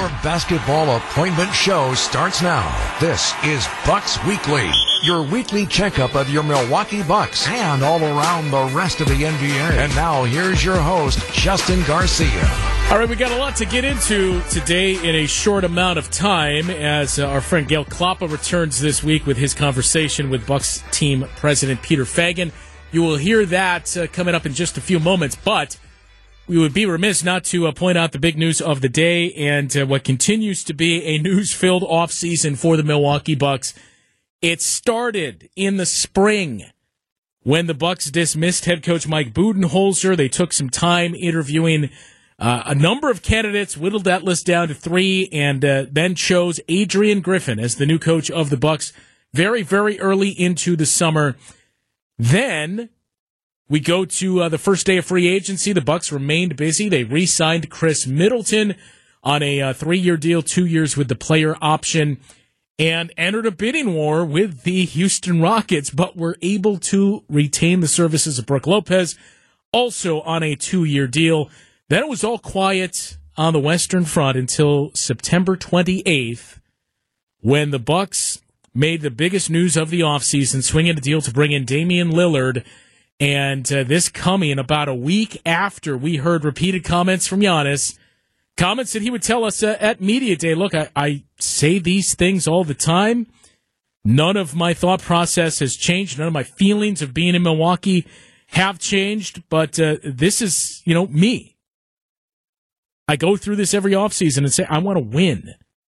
Your basketball appointment show starts now. This is Bucks Weekly, your weekly checkup of your Milwaukee Bucks and all around the rest of the NBA. And now here's your host, Justin Garcia. All right, we got a lot to get into today in a short amount of time as our friend Gail Kloppa returns this week with his conversation with Bucks team president Peter Feigin. You will hear that coming up in just a few moments, but we would be remiss not to point out the big news of the day and what continues to be a news-filled offseason for the Milwaukee Bucks. It started in the spring when the Bucks dismissed head coach Mike Budenholzer. They took some time interviewing a number of candidates, whittled that list down to 3, and then chose Adrian Griffin as the new coach of the Bucks very, very early into the summer. Then we go to the first day of free agency. The Bucks remained busy. They re-signed Chris Middleton on a 3-year deal, 2 years with the player option, and entered a bidding war with the Houston Rockets, but were able to retain the services of Brook Lopez, also on a 2-year deal. Then it was all quiet on the Western Front until September 28th, when the Bucks made the biggest news of the offseason, swinging a deal to bring in Damian Lillard. And this coming about a week after we heard repeated comments from Giannis, comments that he would tell us at Media Day, look, I say these things all the time. None of my thought process has changed. None of my feelings of being in Milwaukee have changed. But this is, me. I go through this every offseason and say, I want to win.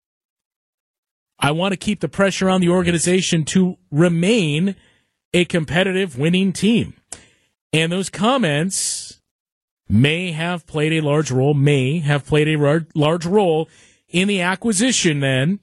I want to keep the pressure on the organization to remain a competitive winning team. And those comments may have played a large role in the acquisition then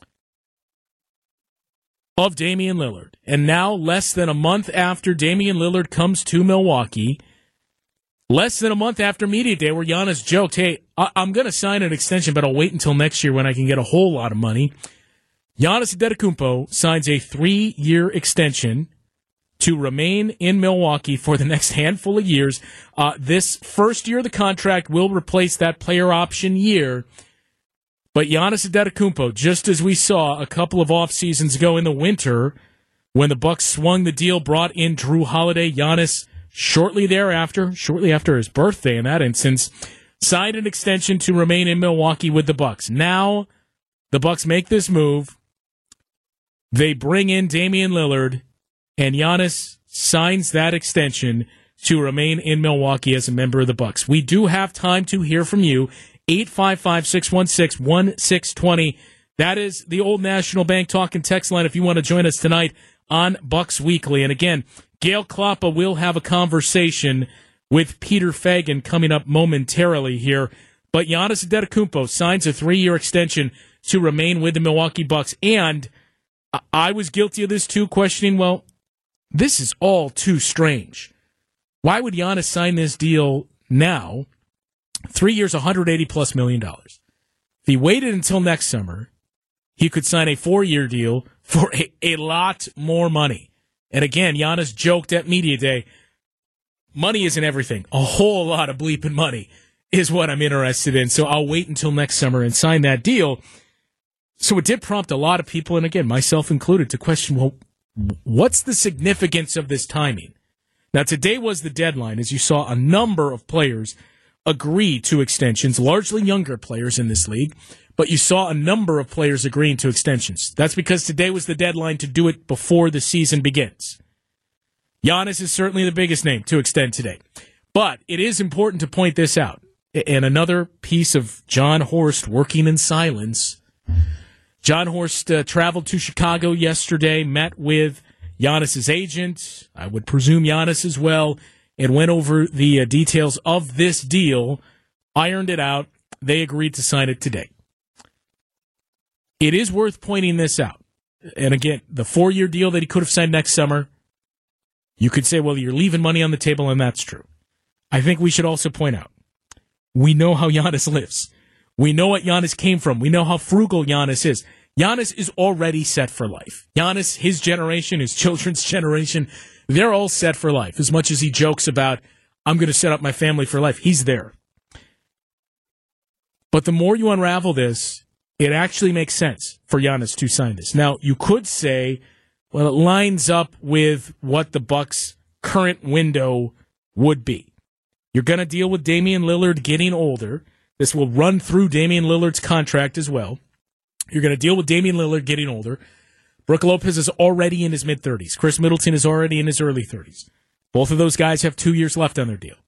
of Damian Lillard. And now, less than a month after Damian Lillard comes to Milwaukee, less than a month after Media Day where Giannis joked, hey, I'm going to sign an extension, but I'll wait until next year when I can get a whole lot of money. Giannis Antetokounmpo signs a 3-year extension to remain in Milwaukee for the next handful of years. This first year of the contract will replace that player option year. But Giannis Antetokounmpo, just as we saw a couple of off seasons ago in the winter, when the Bucks swung the deal, brought in Drew Holiday, Giannis shortly after his birthday in that instance, signed an extension to remain in Milwaukee with the Bucks. Now the Bucks make this move. They bring in Damian Lillard, and Giannis signs that extension to remain in Milwaukee as a member of the Bucks. We do have time to hear from you. 855-616-1620. That is the Old National Bank talk and text line if you want to join us tonight on Bucks Weekly. And again, Gail Kloppa will have a conversation with Peter Feigin coming up momentarily here. But Giannis Antetokounmpo signs a 3-year extension to remain with the Milwaukee Bucks. And I was guilty of this too, questioning, well, this is all too strange. Why would Giannis sign this deal now? 3 years, $180+ million. If he waited until next summer, he could sign a 4-year deal for a lot more money. And again, Giannis joked at Media Day, money isn't everything. A whole lot of bleeping money is what I'm interested in. So I'll wait until next summer and sign that deal. So it did prompt a lot of people, and again, myself included, to question, well, what's the significance of this timing? Now, today was the deadline, as you saw a number of players agree to extensions, largely younger players in this league, but you saw a number of players agreeing to extensions. That's because today was the deadline to do it before the season begins. Giannis is certainly the biggest name to extend today. But it is important to point this out. And another piece of John Horst working in silence. John Horst traveled to Chicago yesterday, met with Giannis's agent, I would presume Giannis as well, and went over the details of this deal, ironed it out. They agreed to sign it today. It is worth pointing this out. And again, the 4-year deal that he could have signed next summer, you could say, well, you're leaving money on the table, and that's true. I think we should also point out, we know how Giannis lives. We know what Giannis came from. We know how frugal Giannis is. Giannis is already set for life. Giannis, his generation, his children's generation, they're all set for life. As much as he jokes about, I'm going to set up my family for life, he's there. But the more you unravel this, it actually makes sense for Giannis to sign this. Now, you could say, well, it lines up with what the Bucks' current window would be. You're going to deal with Damian Lillard getting older. This will run through Damian Lillard's contract as well. You're going to deal with Damian Lillard getting older. Brook Lopez is already in his mid-30s. Chris Middleton is already in his early 30s. Both of those guys have 2 years left on their deal.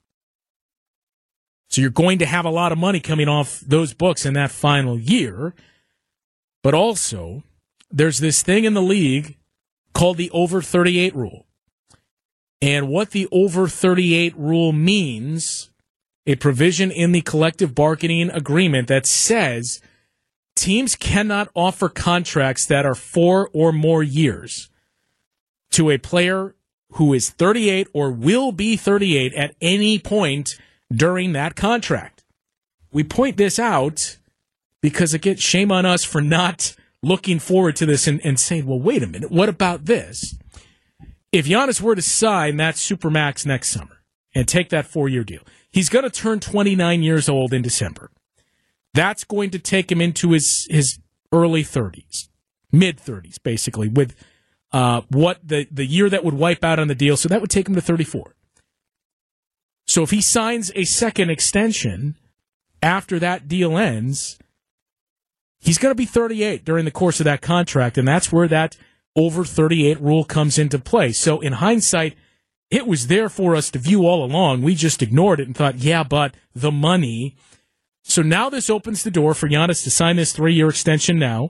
So you're going to have a lot of money coming off those books in that final year. But also, there's this thing in the league called the over 38 rule. And what the over 38 rule means, a provision in the collective bargaining agreement that says teams cannot offer contracts that are 4 or more years to a player who is 38 or will be 38 at any point during that contract. We point this out because, again, shame on us for not looking forward to this and saying, well, wait a minute, what about this? If Giannis were to sign that Supermax next summer and take that 4-year deal, he's going to turn 29 years old in December. That's going to take him into his early 30s, mid-30s, basically, with what the year that would wipe out on the deal. So that would take him to 34. So if he signs a second extension after that deal ends, he's going to be 38 during the course of that contract, and that's where that over 38 rule comes into play. So in hindsight, it was there for us to view all along. We just ignored it and thought, yeah, but the money. So now this opens the door for Giannis to sign this 3-year extension now,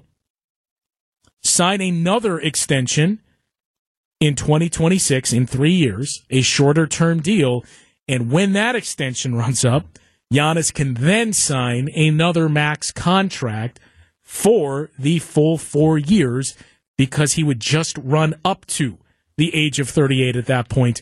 sign another extension in 2026 in 3 years, a shorter-term deal, and when that extension runs up, Giannis can then sign another max contract for the full 4 years because he would just run up to the age of 38 at that point,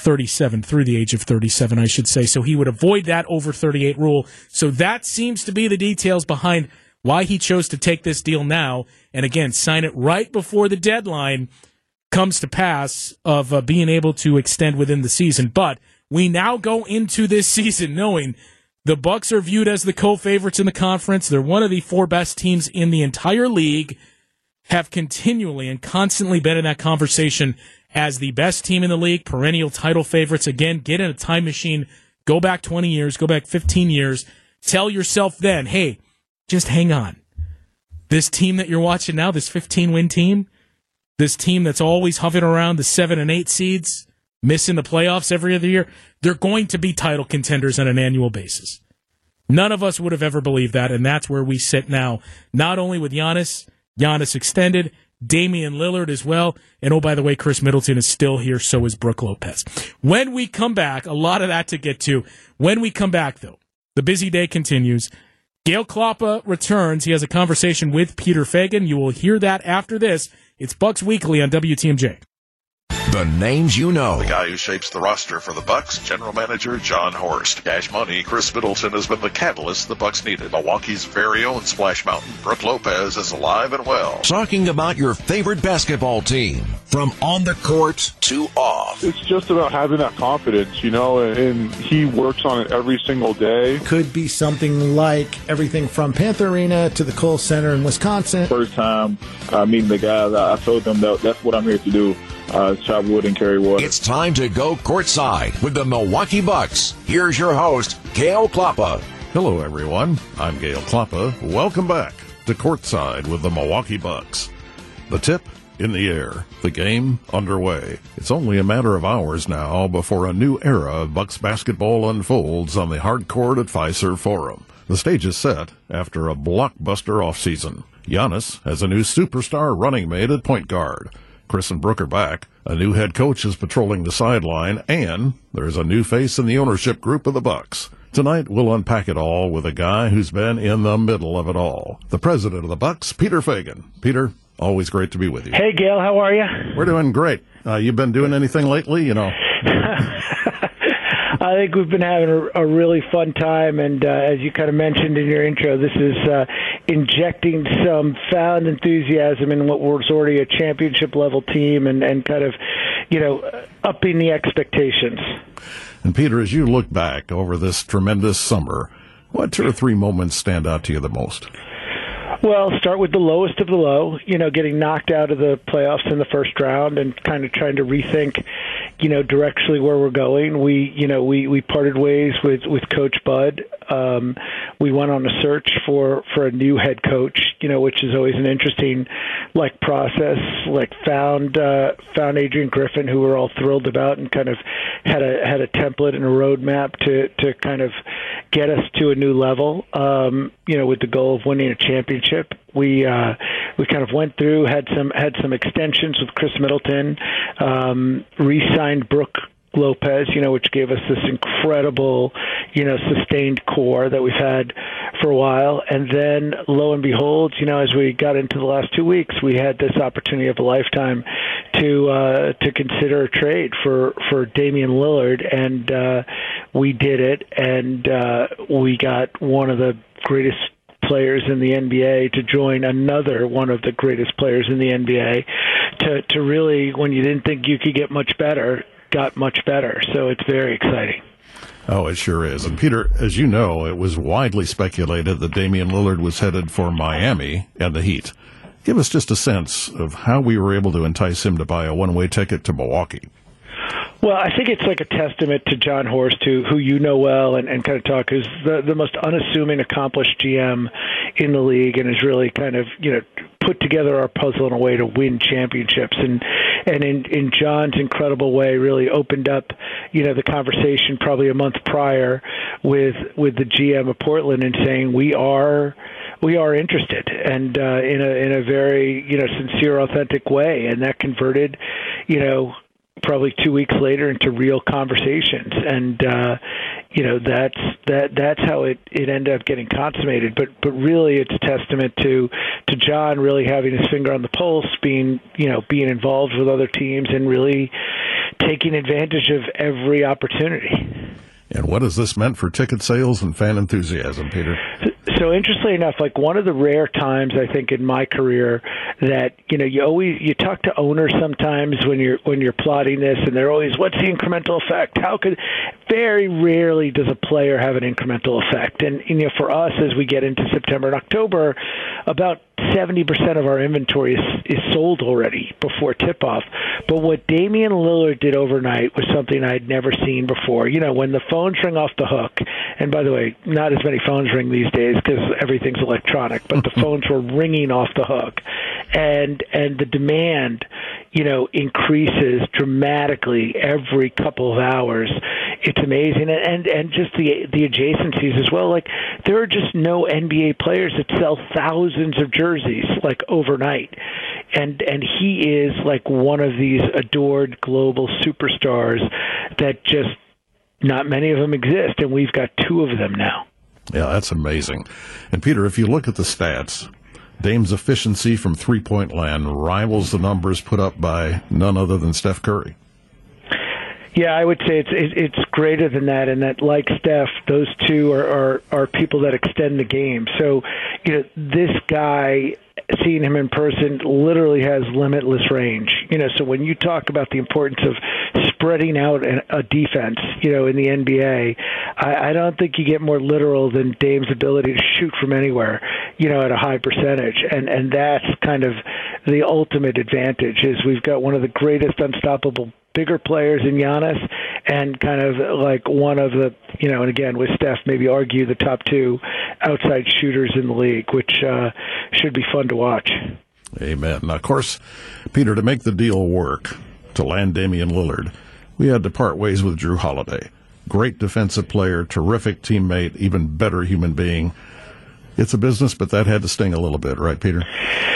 37 through the age of 37, I should say. So he would avoid that over 38 rule. So that seems to be the details behind why he chose to take this deal now. And again, sign it right before the deadline comes to pass of being able to extend within the season. But we now go into this season knowing the Bucks are viewed as the co-favorites in the conference. They're one of the 4 best teams in the entire league, have continually and constantly been in that conversation as the best team in the league, perennial title favorites. Again, get in a time machine, go back 20 years, go back 15 years. Tell yourself then, hey, just hang on. This team that you're watching now, this 15-win team, this team that's always hovering around the 7 and 8 seeds, missing the playoffs every other year, they're going to be title contenders on an annual basis. None of us would have ever believed that, and that's where we sit now, not only with Giannis extended, Damian Lillard as well, and oh, by the way, Chris Middleton is still here, so is Brook Lopez. When we come back, a lot of that to get to. When we come back, though, the busy day continues. Gail Klappa returns. He has a conversation with Peter Feigin. You will hear that after this. It's Bucks Weekly on WTMJ. The names you know. The guy who shapes the roster for the Bucks, General Manager John Horst. Cash money, Chris Middleton has been the catalyst the Bucks needed. Milwaukee's very own Splash Mountain, Brook Lopez, is alive and well. Talking about your favorite basketball team, from on the court to off. It's just about having that confidence, and he works on it every single day. Could be something like everything from Panther Arena to the Kohl Center in Wisconsin. First time meeting the guys, I told them that that's what I'm here to do. Chop wood and carry water. It's time to go courtside with the Milwaukee Bucks. Here's your host, Gail Klappa. Hello, everyone. I'm Gail Klappa. Welcome back to Courtside with the Milwaukee Bucks. The tip in the air. The game underway. It's only a matter of hours now before a new era of Bucks basketball unfolds on the hard court at Fiserv Forum. The stage is set after a blockbuster offseason. Giannis has a new superstar running mate at point guard. Chris and Brook are back. A new head coach is patrolling the sideline, and there's a new face in the ownership group of the Bucks. Tonight, we'll unpack it all with a guy who's been in the middle of it all. The president of the Bucks, Peter Feigin. Peter, always great to be with you. Hey, Gail, how are you? We're doing great. You been doing anything lately, I think we've been having a really fun time, and as you kind of mentioned in your intro, this is injecting some found enthusiasm in what was already a championship-level team and kind of, upping the expectations. And, Peter, as you look back over this tremendous summer, What 2 or 3 moments stand out to you the most? Well, start with the lowest of the low, getting knocked out of the playoffs in the first round and kind of trying to rethink, directionally where we're going. We parted ways with Coach Bud. We went on a search for a new head coach, which is always an interesting, process. Found Adrian Griffin, who we're all thrilled about, and kind of had a template and a roadmap to kind of get us to a new level, with the goal of winning a championship. We kind of went through, had some extensions with Chris Middleton, re-signed Brooke Lopez, which gave us this incredible, sustained core that we've had for a while. And then, lo and behold, as we got into the last 2 weeks, we had this opportunity of a lifetime to consider a trade for Damian Lillard, and we did it, and we got one of the greatest players in the NBA to join another one of the greatest players in the NBA to really, when you didn't think you could get much better, got much better. So it's very exciting. Oh, it sure is. And Peter, as you know, it was widely speculated that Damian Lillard was headed for Miami and the Heat. Give us just a sense of how we were able to entice him to buy a one-way ticket to Milwaukee. Well, I think it's like a testament to John Horst, who you know well and kind of talk, who's the most unassuming, accomplished GM in the league, and has really kind of, put together our puzzle in a way to win championships. And in John's incredible way, really opened up, the conversation probably a month prior with the GM of Portland and saying, we are interested, and in a very, sincere, authentic way. And that converted, probably 2 weeks later into real conversations, and that's how it ended up getting consummated. But really, it's a testament to John really having his finger on the pulse, being involved with other teams, and really taking advantage of every opportunity. And what has this meant for ticket sales and fan enthusiasm, Peter? So interestingly enough, one of the rare times I think in my career that you talk to owners sometimes when you're plotting this, and they're always, what's the incremental effect? Very rarely does a player have an incremental effect. And for us, as we get into September and October, about 70% of our inventory is sold already before tip-off. But what Damian Lillard did overnight was something I'd never seen before. When the phones ring off the hook, and by the way, not as many phones ring these days because everything's electronic, but the phones were ringing off the hook. And the demand, increases dramatically every couple of hours. It's amazing. And just the adjacencies as well. There are just no NBA players that sell thousands of jerseys overnight. And he is one of these adored global superstars that just not many of them exist, and we've got 2 of them now. Yeah, that's amazing. And Peter, if you look at the stats, Dame's efficiency from three-point land rivals the numbers put up by none other than Steph Curry. Yeah, I would say it's greater than that, and that, like Steph, those two are people that extend the game. So, this guy, seeing him in person, literally has limitless range. So when you talk about the importance of spreading out a defense, in the NBA, I don't think you get more literal than Dame's ability to shoot from anywhere, at a high percentage. And that's kind of the ultimate advantage, is we've got one of the greatest unstoppable bigger players in Giannis, and kind of one of the, and again, with Steph, maybe argue the top 2 outside shooters in the league, which should be fun to watch. Amen. Now, of course, Peter, to make the deal work, to land Damian Lillard, we had to part ways with Jrue Holiday. Great defensive player, terrific teammate, even better human being. It's a business, but that had to sting a little bit, right, Peter?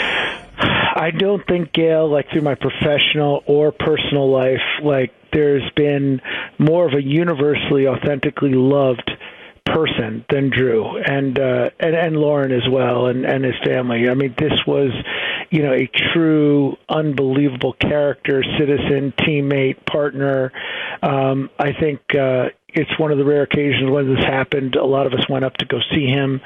I don't think, Gail, through my professional or personal life, there's been more of a universally, authentically loved person than Jrue, and Lauren as well, and his family. I mean, this was, a true, unbelievable character, citizen, teammate, partner. I think it's one of the rare occasions when this happened. A lot of us went up to go see him.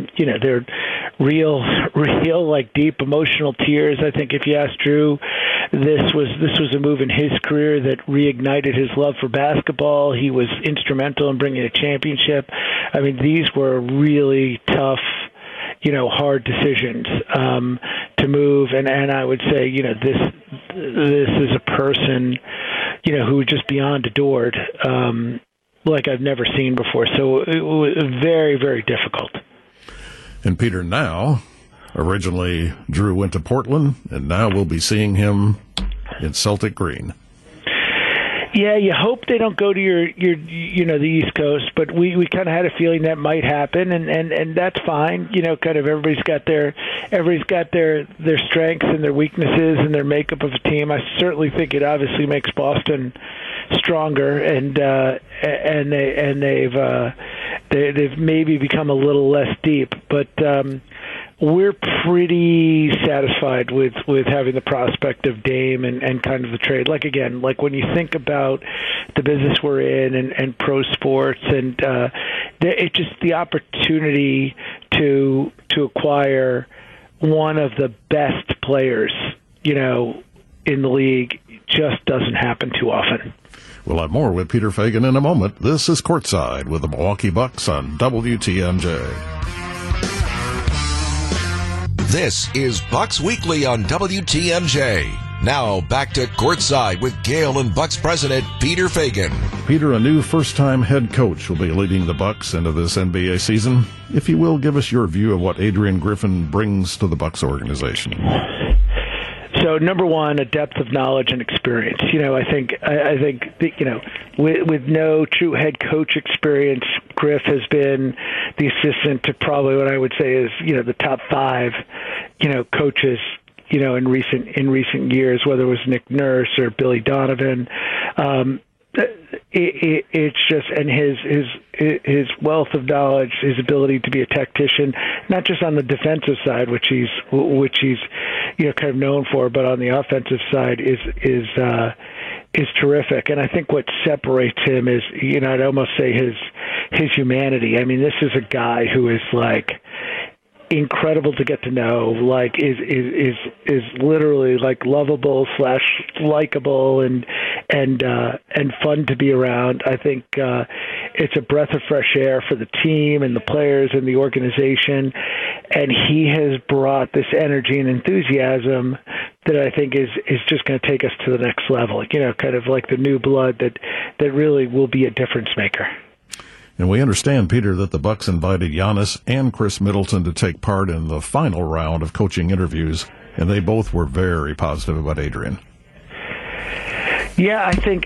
They're real, deep emotional tears. I think if you ask Jrue, this was a move in his career that reignited his love for basketball. He was instrumental in bringing a championship. I mean, these were really tough, hard decisions to move. And I would say, this is a person, who was just beyond adored, like I've never seen before. So it was very, very difficult. And Peter, now, originally Drew went to Portland, and now we'll be seeing him in Celtic Green. Yeah, you hope they don't go to your the East Coast, but we kind of had a feeling that might happen, and that's fine. Kind of everybody's got their strengths and their weaknesses and their makeup of a team. I certainly think it obviously makes Boston stronger, and they've maybe become a little less deep, but we're pretty satisfied with having the prospect of Dame and kind of the trade. Like when you think about the business we're in and pro sports, and it's just the opportunity to acquire one of the best players, in the league just doesn't happen too often. We'll have more with Peter Feigin in a moment. This is Courtside with the Milwaukee Bucks on WTMJ. This is Bucks Weekly on WTMJ. Now back to Courtside with Gale and Bucks president Peter Feigin. Peter, a new first-time head coach will be leading the Bucks into this NBA season. If you will, give us your view of what Adrian Griffin brings to the Bucks organization. So, number one, a depth of knowledge and experience. I think with no true head coach experience, Griff has been the assistant to probably what I would say is, the top 5, coaches, in recent years, whether it was Nick Nurse or Billy Donovan. It's just, and his wealth of knowledge, his ability to be a tactician, not just on the defensive side, which he's kind of known for, but on the offensive side is terrific. And I think what separates him is, I'd almost say his humanity. I mean, this is a guy who is like incredible to get to know, like is literally like lovable / likable and fun to be around. I think it's a breath of fresh air for the team and the players and the organization, and he has brought this energy and enthusiasm that I think is just going to take us to the next level. Kind of like the new blood that really will be a difference maker. And we understand, Peter, that the Bucks invited Giannis and Chris Middleton to take part in the final round of coaching interviews, and they both were very positive about Adrian. Yeah, I think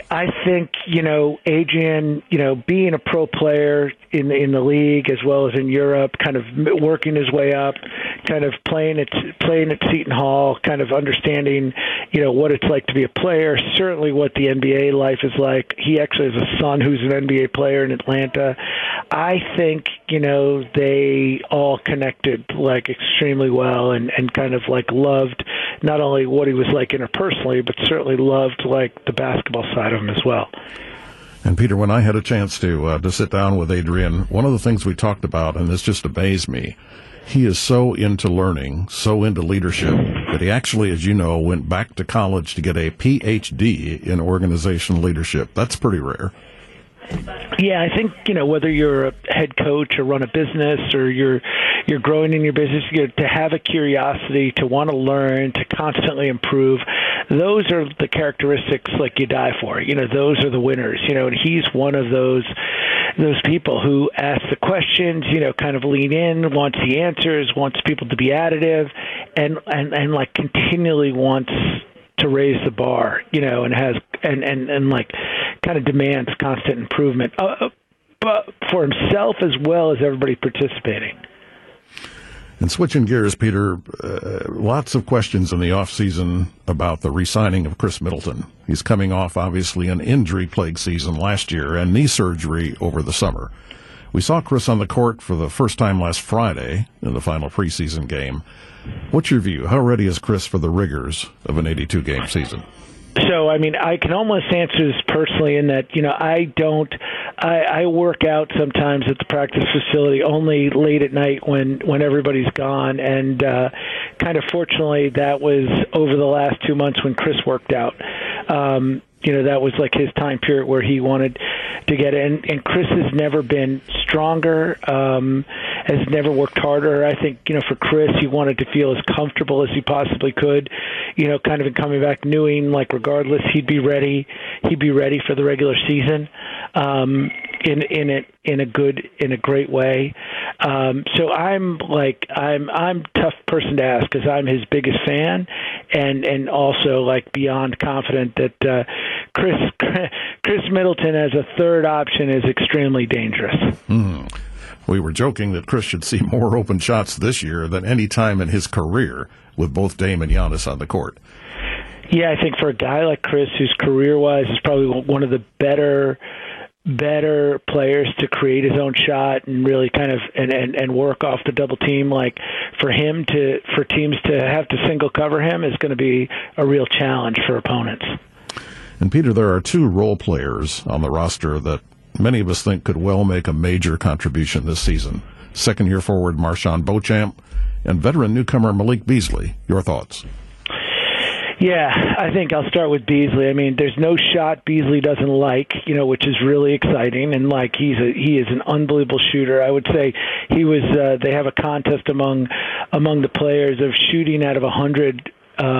Adrian, being a pro player in the league as well as in Europe, kind of working his way up, kind of playing at Seton Hall, kind of understanding, what it's like to be a player, certainly what the NBA life is like. He actually has a son who's an NBA player in Atlanta. I think, they all connected like extremely well and kind of like loved not only what he was like interpersonally, but certainly loved like the basketball side of him as well. And Peter, when I had a chance to sit down with Adrian, one of the things we talked about, and this just amazed me, he is so into learning, so into leadership, that he actually, as you know, went back to college to get a PhD in organizational leadership. That's pretty rare. Yeah, I think, whether you're a head coach or run a business or you're growing in your business, to have a curiosity, to want to learn, to constantly improve, those are the characteristics like you die for. Those are the winners. And he's one of those people who ask the questions, kind of lean in, wants the answers, wants people to be additive, and like continually wants to raise the bar, and has and like kind of demands constant improvement, but for himself as well as everybody participating. And switching gears, Peter, lots of questions in the offseason about the re-signing of Chris Middleton. He's coming off, obviously, an injury-plagued season last year and knee surgery over the summer. We saw Chris on the court for the first time last Friday in the final preseason game. What's your view? How ready is Chris for the rigors of an 82-game season? So, I can almost answer this personally in that, I work out sometimes at the practice facility only late at night when everybody's gone, and kind of fortunately that was over the last 2 months when Chris worked out. That was like his time period where he wanted to get in. And Chris has never been stronger, has never worked harder. I think, for Chris, he wanted to feel as comfortable as he possibly could, kind of in coming back, knowing like regardless he'd be ready for the regular season. In a great way. So I'm tough person to ask because I'm his biggest fan, and also like beyond confident that Chris Middleton as a third option is extremely dangerous. We were joking that Chris should see more open shots this year than any time in his career with both Dame and Giannis on the court. Yeah, I think for a guy like Chris, whose career-wise is probably one of the better players to create his own shot and really kind of and work off the double team, like for teams to have to single cover him is going to be a real challenge for opponents. And Peter, there are two role players on the roster that many of us think could well make a major contribution this season. Second-year forward Marshawn Beauchamp and veteran newcomer Malik Beasley. Your thoughts? Yeah, I think I'll start with Beasley. I mean, there's no shot Beasley doesn't like, which is really exciting. And like he is an unbelievable shooter. I would say he was. They have a contest among the players of shooting out of 100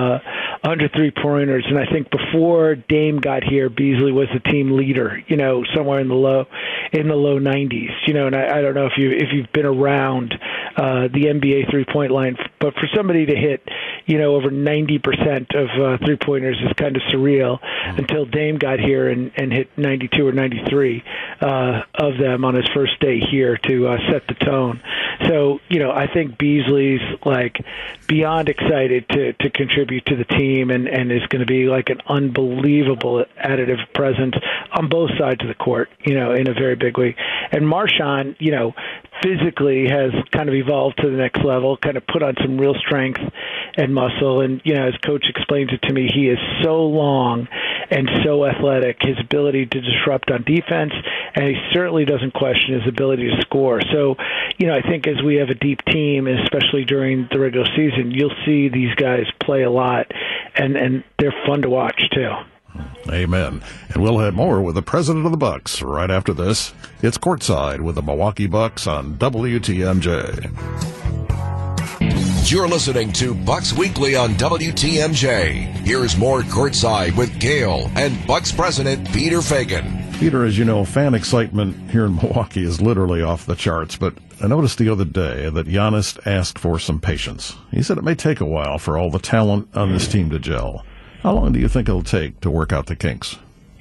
3-pointers, and I think before Dame got here, Beasley was the team leader. Somewhere in the low 90s. And I don't know if you've been around the NBA 3-point line, but for somebody to hit over 90% of 3-pointers is kind of surreal until Dame got here and hit 92 or 93 of them on his first day here to set the tone. So, I think Beasley's like beyond excited to contribute to the team and is going to be like an unbelievable additive presence on both sides of the court, in a very big way. And Marshawn, physically has kind of evolved to the next level, kind of put on some real strength and muscle. And, as coach explains it to me, he is so long and so athletic, his ability to disrupt on defense, and he certainly doesn't question his ability to score. So, I think as we have a deep team, especially during the regular season, you'll see these guys play a lot, and they're fun to watch too. Amen. And we'll have more with the president of the Bucks right after this. It's Courtside with the Milwaukee Bucks on WTMJ. You're listening to Bucks Weekly on WTMJ. Here's more Courtside with Gale and Bucks president Peter Feigin. Peter, as you know, fan excitement here in Milwaukee is literally off the charts, but I noticed the other day that Giannis asked for some patience. He said it may take a while for all the talent on this team to gel. How long do you think it'll take to work out the kinks?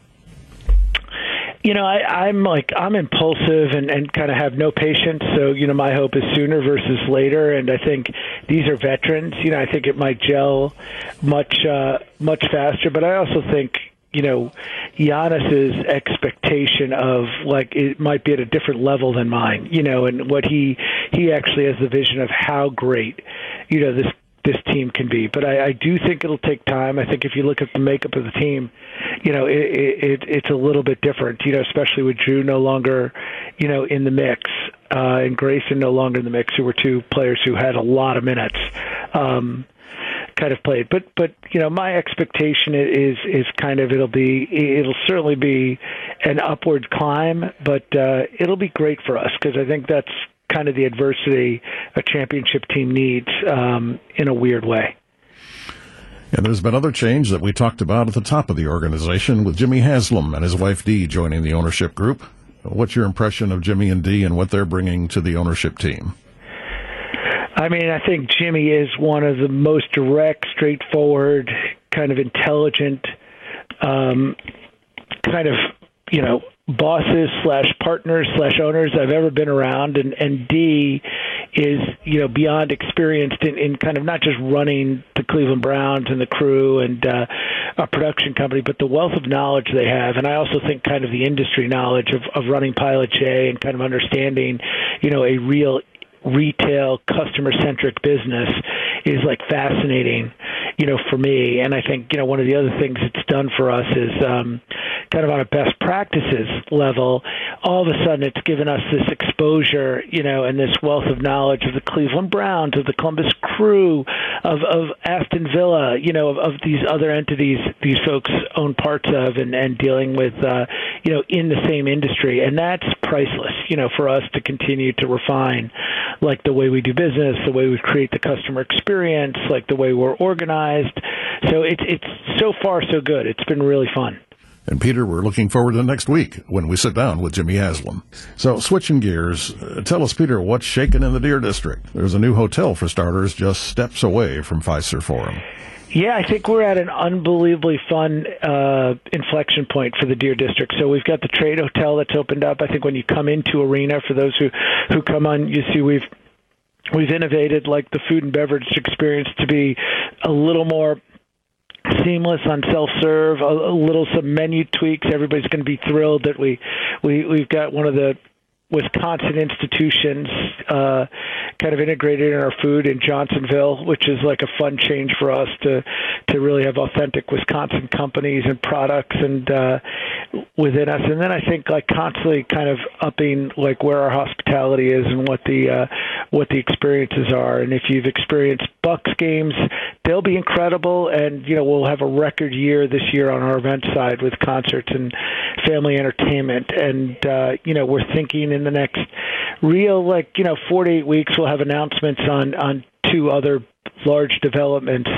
I'm impulsive and kind of have no patience. So, my hope is sooner versus later. And I think these are veterans. I think it might gel much faster. But I also think, Giannis's expectation of it might be at a different level than mine, and what he actually has the vision of how great, this team can be. But I do think it'll take time. I think if you look at the makeup of the team, it's a little bit different, especially with Drew no longer, in the mix, and Grayson no longer in the mix, who were two players who had a lot of minutes, kind of played. But my expectation is kind of it'll certainly be an upward climb, but it'll be great for us because I think that's kind of the adversity a championship team needs in a weird way. And there's been other change that we talked about at the top of the organization with Jimmy Haslam and his wife Dee joining the ownership group. What's your impression of Jimmy and Dee and what they're bringing to the ownership team? I mean, I think Jimmy is one of the most direct, straightforward, kind of intelligent, kind of, bosses / partners / owners I've ever been around. And Dee is, beyond experienced in kind of not just running the Cleveland Browns and the Crew and a production company, but the wealth of knowledge they have. And I also think kind of the industry knowledge of running Pilot J and kind of understanding, a real retail customer-centric business is fascinating, for me. And I think, one of the other things it's done for us is kind of on a best practices level, all of a sudden it's given us this exposure, and this wealth of knowledge of the Cleveland Browns, of the Columbus Crew, of Aston Villa, of these other entities these folks own parts of and dealing with, in the same industry. And that's priceless, for us to continue to refine, like the way we do business, the way we create the customer experience, like the way we're organized. So it's so far so good. It's been really fun. And Peter, we're looking forward to next week when we sit down with Jimmy Haslam. So switching gears, tell us, Peter, what's shaking in the Deer District? There's a new hotel, for starters, just steps away from Fiserv Forum. Yeah, I think we're at an unbelievably fun inflection point for the Deer District. So we've got the Trade Hotel that's opened up. I think when you come into Arena, for those who come on, you see we've innovated like the food and beverage experience to be a little more seamless on self-serve, some menu tweaks. Everybody's going to be thrilled that we've got one of the Wisconsin institutions kind of integrated in our food in Johnsonville, which is like a fun change for us to really have authentic Wisconsin companies and products and within us. And then I think like constantly kind of upping like where our hospitality is and what the experiences are. And if you've experienced Bucks games, they'll be incredible. And we'll have a record year this year on our event side with concerts and family entertainment. And we're thinking in the next real 4 to 8 weeks we'll have announcements on two other large developments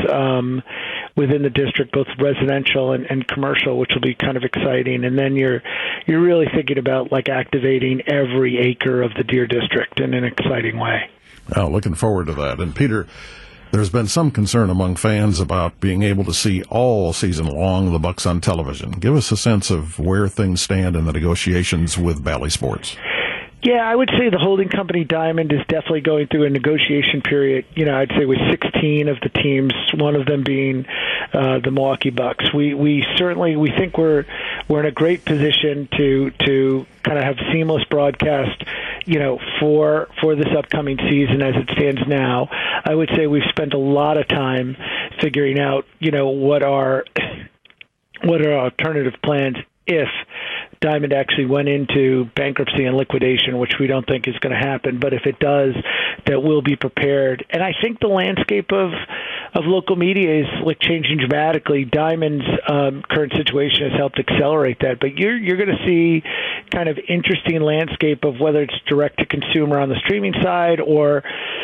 within the district, both residential and commercial, which will be kind of exciting. And then you're really thinking about like activating every acre of the Deer District in an exciting way. Oh, looking forward to that. And Peter, there's been some concern among fans about being able to see all season long the Bucks on television. Give us a sense of where things stand in the negotiations with Bally Sports. Yeah, I would say the holding company Diamond is definitely going through a negotiation period. I'd say with 16 of the teams, one of them being the Milwaukee Bucks. We certainly think we're in a great position to kind of have seamless broadcast, for this upcoming season as it stands now. I would say we've spent a lot of time figuring out, what are alternative plans if Diamond actually went into bankruptcy and liquidation, which we don't think is going to happen. But if it does, that we'll be prepared. And I think the landscape of local media is like changing dramatically. Diamond's current situation has helped accelerate that. But you're going to see kind of interesting landscape of whether it's direct to consumer on the streaming side or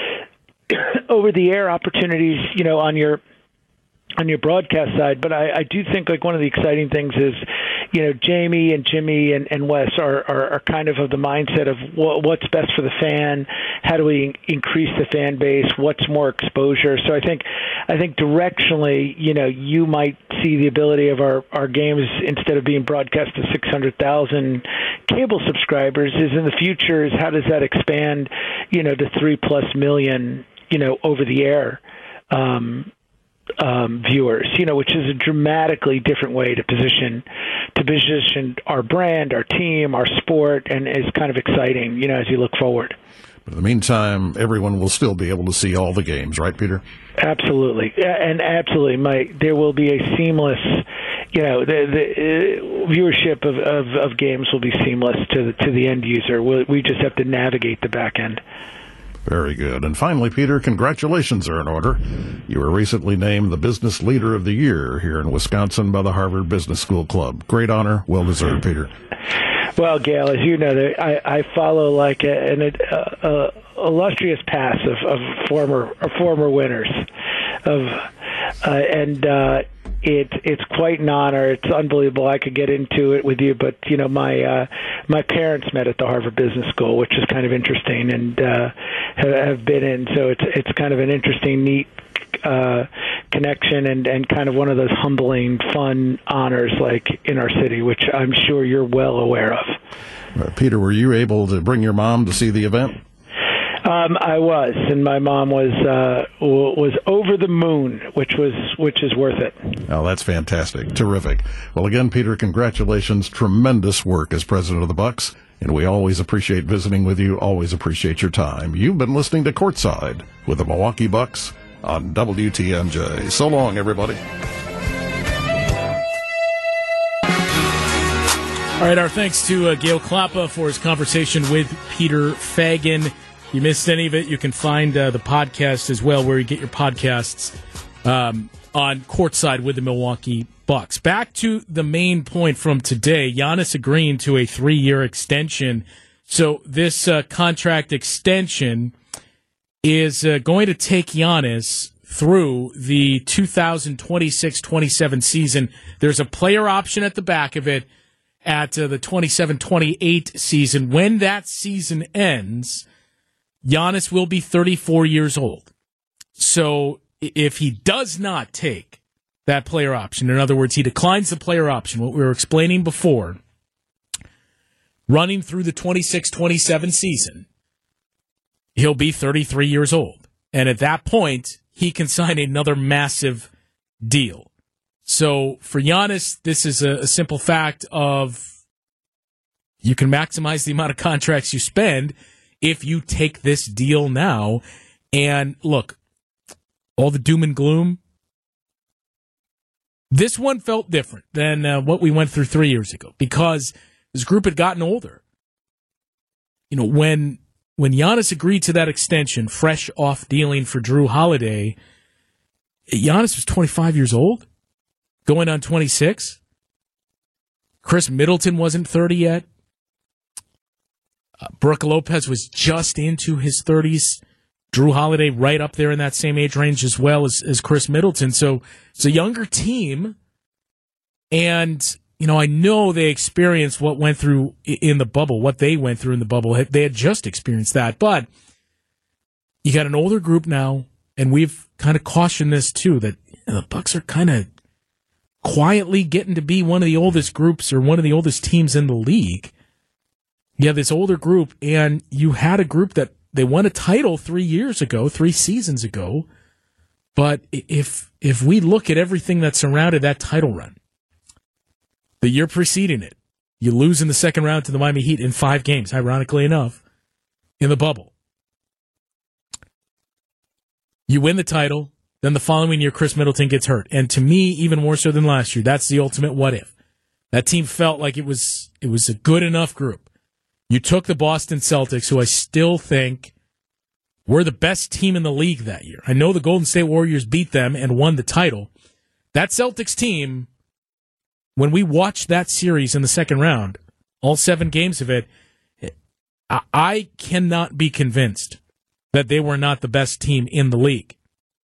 over the air opportunities, on your broadcast side. But I do think like one of the exciting things is, Jamie and Jimmy and Wes are kind of the mindset of what's best for the fan. How do we increase the fan base? What's more exposure? So I think directionally, you might see the ability of our games, instead of being broadcast to 600,000 cable subscribers, is in the future is how does that expand, to 3+ million, over the air viewers, which is a dramatically different way to position our brand, our team, our sport, and is kind of exciting, as you look forward. But in the meantime, everyone will still be able to see all the games, right, Peter? Absolutely. And absolutely, there will be a seamless, the viewership of games will be seamless to the end user. We just have to navigate the back end. Very good. And finally, Peter, congratulations are in order. You were recently named the Business Leader of the Year here in Wisconsin by the Harvard Business School Club. Great honor. Well deserved, Peter. Well, Gail, as you know, I follow like an illustrious past of former winners, It's quite an honor. It's unbelievable. I could get into it with you, but my parents met at the Harvard Business School, which is kind of interesting, and have been in. So it's kind of an interesting, neat connection, and kind of one of those humbling, fun honors like in our city, which I'm sure you're well aware of. Peter, were you able to bring your mom to see the event? I was, and my mom was over the moon, which is worth it. Oh, that's fantastic. Terrific. Well, again, Peter, congratulations. Tremendous work as president of the Bucks, and we always appreciate visiting with you, always appreciate your time. You've been listening to Courtside with the Milwaukee Bucks on WTMJ. So long, everybody. All right, our thanks to Gail Klappa for his conversation with Peter Feigin. If you missed any of it, you can find the podcast as well, where you get your podcasts on Courtside with the Milwaukee Bucks. Back to the main point from today, Giannis agreeing to a 3-year extension. So this contract extension is going to take Giannis through the 2026-27 season. There's a player option at the back of it at the 27-28 season. When that season ends, Giannis will be 34 years old. So if he does not take that player option, in other words, he declines the player option, what we were explaining before, running through the 26-27 season, he'll be 33 years old. And at that point, he can sign another massive deal. So for Giannis, this is a simple fact of you can maximize the amount of contracts you spend if you take this deal now. And look, all the doom and gloom, this one felt different than what we went through 3 years ago because this group had gotten older. You know, when Giannis agreed to that extension, fresh off dealing for Drew Holiday, Giannis was 25 years old. Going on 26. Chris Middleton wasn't 30 yet. Brook Lopez was just into his 30s. Drew Holiday right up there in that same age range as well as Chris Middleton. So it's a younger team. And, you know, I know they experienced what went through in the bubble, what they went through in the bubble. They had just experienced that. But you got an older group now, and we've kind of cautioned this too, that the Bucks are kind of quietly getting to be one of the oldest groups or one of the oldest teams in the league. You have this older group, and you had a group that they won a title 3 seasons ago. But if we look at everything that surrounded that title run, the year preceding it, you lose in the second round to the Miami Heat in 5 games, ironically enough, in the bubble. You win the title. Then the following year, Chris Middleton gets hurt. And to me, even more so than last year, that's the ultimate what if. That team felt like it was a good enough group. You took the Boston Celtics, who I still think were the best team in the league that year. I know the Golden State Warriors beat them and won the title. That Celtics team, when we watched that series in the second round, all 7 games of it, I cannot be convinced that they were not the best team in the league.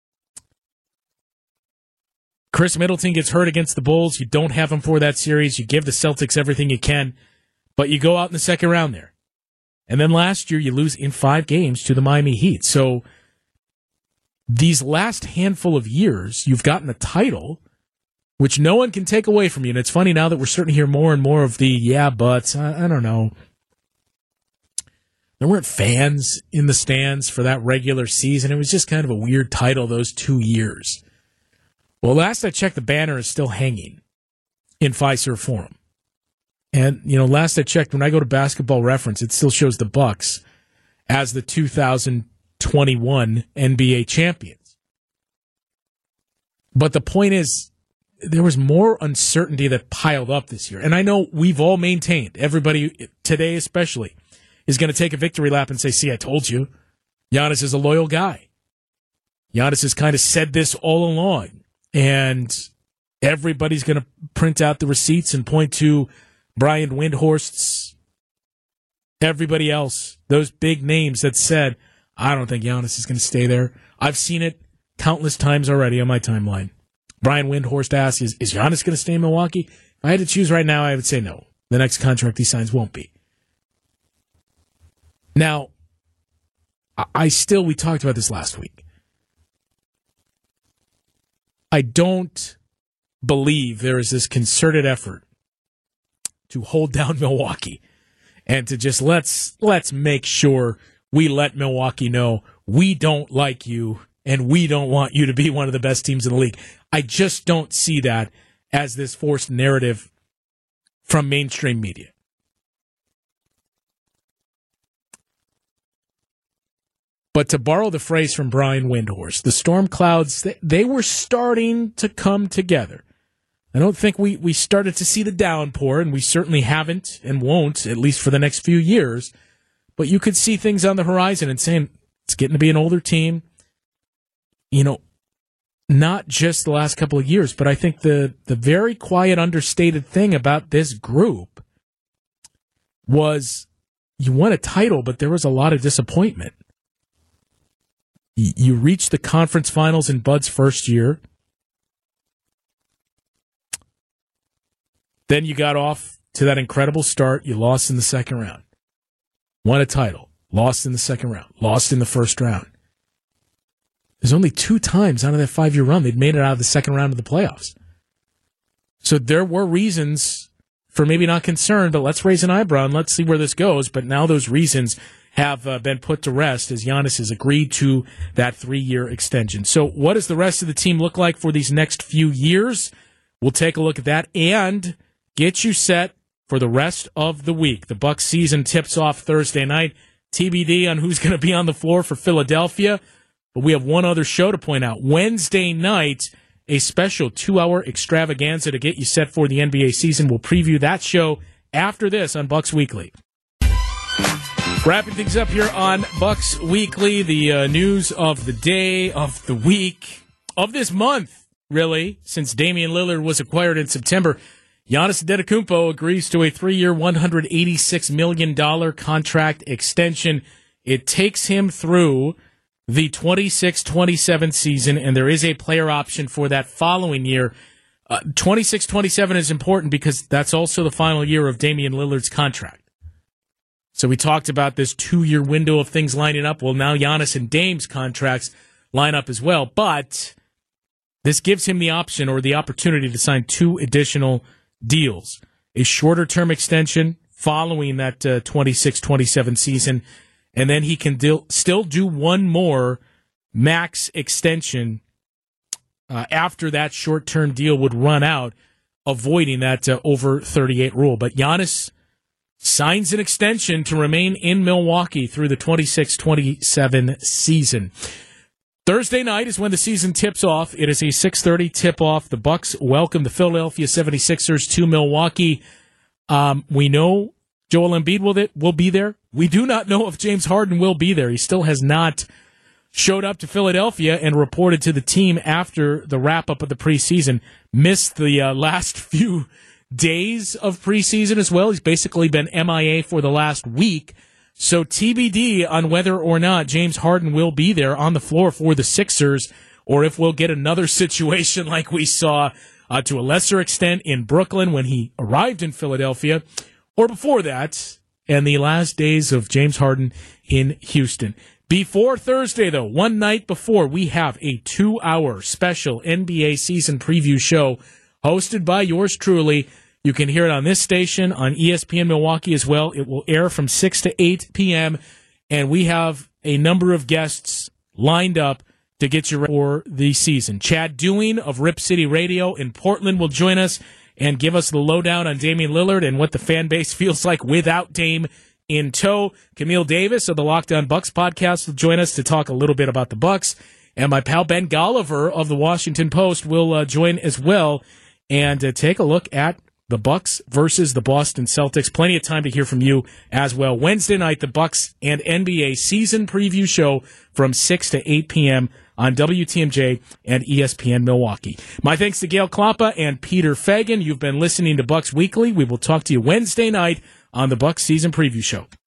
Chris Middleton gets hurt against the Bulls. You don't have him for that series. You give the Celtics everything you can, but you go out in the second round there. And then last year, you lose in 5 games to the Miami Heat. So these last handful of years, you've gotten a title, which no one can take away from you. And it's funny now that we're starting to hear more and more of the, yeah, but, I don't know. There weren't fans in the stands for that regular season. It was just kind of a weird title those 2 years. Well, last I checked, the banner is still hanging in Fiserv Forum. And, you know, last I checked, when I go to Basketball Reference, it still shows the Bucks as the 2021 NBA champions. But the point is, there was more uncertainty that piled up this year. And I know we've all maintained, everybody today especially, is going to take a victory lap and say, see, I told you, Giannis is a loyal guy. Giannis has kind of said this all along. And everybody's going to print out the receipts and point to Brian Windhorst's, everybody else, those big names that said, I don't think Giannis is going to stay there. I've seen it countless times already on my timeline. Brian Windhorst asks, is Giannis going to stay in Milwaukee? If I had to choose right now, I would say no. The next contract he signs won't be. Now, we talked about this last week. I don't believe there is this concerted effort to hold down Milwaukee and to just let's make sure we let Milwaukee know we don't like you and we don't want you to be one of the best teams in the league. I just don't see that as this forced narrative from mainstream media. But to borrow the phrase from Brian Windhorst, the storm clouds, they were starting to come together. I don't think we started to see the downpour, and we certainly haven't and won't, at least for the next few years. But you could see things on the horizon and saying it's getting to be an older team. You know, not just the last couple of years, but I think the very quiet, understated thing about this group was you won a title, but there was a lot of disappointment. You reached the conference finals in Bud's first year. Then you got off to that incredible start. You lost in the second round. Won a title. Lost in the second round. Lost in the first round. There's only 2 times out of that 5-year run they'd made it out of the second round of the playoffs. So there were reasons for maybe not concern, but let's raise an eyebrow and let's see where this goes. But now those reasons have been put to rest as Giannis has agreed to that 3-year extension. So what does the rest of the team look like for these next few years? We'll take a look at that and get you set for the rest of the week. The Bucs season tips off Thursday night. TBD on who's going to be on the floor for Philadelphia. But we have one other show to point out. Wednesday night, a special 2-hour extravaganza to get you set for the NBA season. We'll preview that show after this on Bucs Weekly. Wrapping things up here on Bucs Weekly, the news of the day, of the week, of this month, really, since Damian Lillard was acquired in September. Giannis Antetokounmpo agrees to a 3-year, $186 million contract extension. It takes him through the 26-27 season, and there is a player option for that following year. 26-27 is important because that's also the final year of Damian Lillard's contract. So we talked about this 2-year window of things lining up. Well, now Giannis and Dame's contracts line up as well. But this gives him the option or the opportunity to sign 2 additional deals. A shorter-term extension following that 26-27 season, and then he can still do one more max extension after that short-term deal would run out, avoiding that over 38 rule. But Giannis signs an extension to remain in Milwaukee through the 26-27 season. Thursday night is when the season tips off. It is a 6:30 tip-off. The Bucs welcome the Philadelphia 76ers to Milwaukee. We know Joel Embiid will be there. We do not know if James Harden will be there. He still has not showed up to Philadelphia and reported to the team after the wrap-up of the preseason. Missed the last few days of preseason as well. He's basically been MIA for the last week. So TBD on whether or not James Harden will be there on the floor for the Sixers, or if we'll get another situation like we saw to a lesser extent in Brooklyn when he arrived in Philadelphia, or before that, and the last days of James Harden in Houston. Before Thursday, though, one night before, we have a 2-hour special NBA season preview show hosted by yours truly. You can hear it on this station, on ESPN Milwaukee as well. It will air from 6 to 8 p.m., and we have a number of guests lined up to get you ready for the season. Chad Dewing of Rip City Radio in Portland will join us and give us the lowdown on Damian Lillard and what the fan base feels like without Dame in tow. Camille Davis of the Locked On Bucs podcast will join us to talk a little bit about the Bucs. And my pal Ben Golliver of the Washington Post will join as well and take a look at the Bucs versus the Boston Celtics. Plenty of time to hear from you as well. Wednesday night, the Bucs and NBA season preview show from 6 to 8 p.m. on WTMJ and ESPN Milwaukee. My thanks to Gail Klappa and Peter Fagan. You've been listening to Bucs Weekly. We will talk to you Wednesday night on the Bucs season preview show.